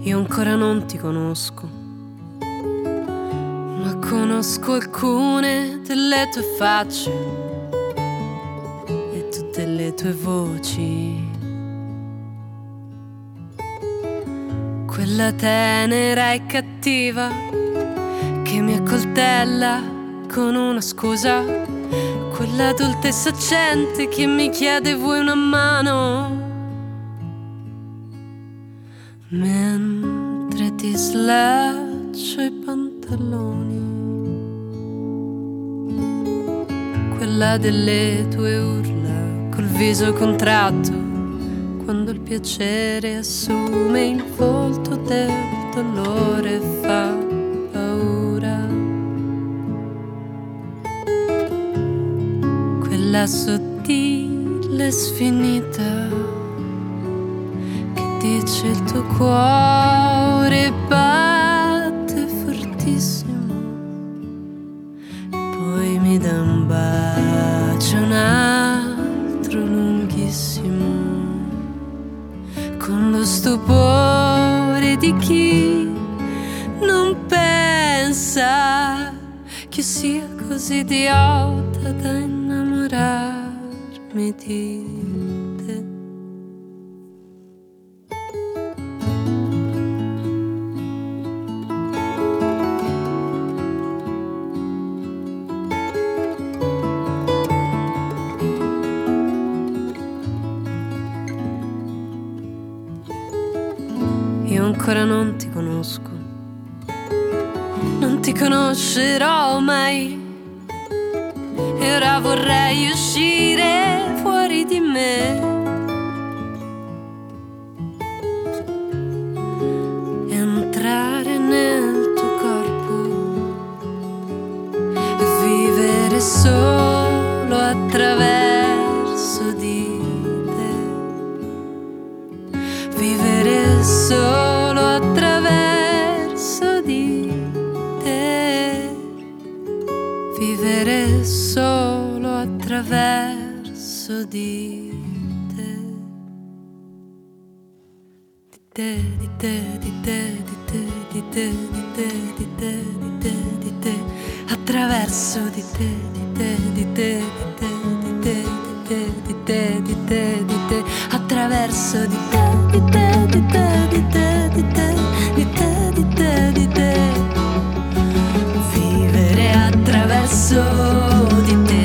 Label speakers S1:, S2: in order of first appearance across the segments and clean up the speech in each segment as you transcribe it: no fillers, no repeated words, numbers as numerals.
S1: Io ancora non ti conosco, ma conosco alcune delle tue facce e tutte le tue voci. Quella tenera e cattiva che mi accoltella con una scusa, quella adulta e saccente che mi chiede vuoi una mano, mentre ti slaccio i pantaloni. Quella delle tue urla col viso contratto, quando il piacere assume il volto del dolore e fa paura. Quella sottile sfinita che dice il tuo cuore batte fortissimo e poi mi dà un bacio, un altro lunghissimo, con lo stupore di chi non pensa che sia così idiota da innamorarmi di te. Io ancora non ti conosco, non ti conoscerò mai, e ora vorrei uscire fuori di me e entrare nel tuo corpo e vivere solo attraverso di te, vivere solo attraverso di te, vivere solo attraverso di te, di te, di te, di te, di te, di te, di te, di te, di te, di te, attraverso di te, di te, di te, di te, di te, di te, di te, di te, attraverso di te, di te, di te, di te, di te, di te, di te, di te, vivere attraverso di te.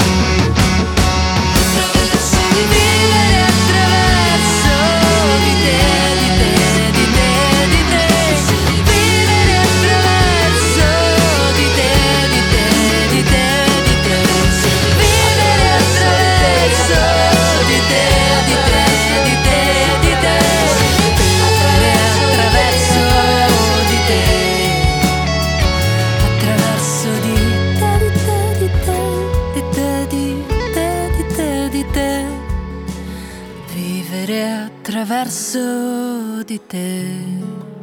S1: Vivere attraverso di te, di te, di te, di te, vivere attraverso di te, di te, di te, di te, vivere attraverso di te, di te, di te, di te, vivere attraverso di te, attraverso di te, di te, di te, di te, di te, di te, vivere attraverso di te.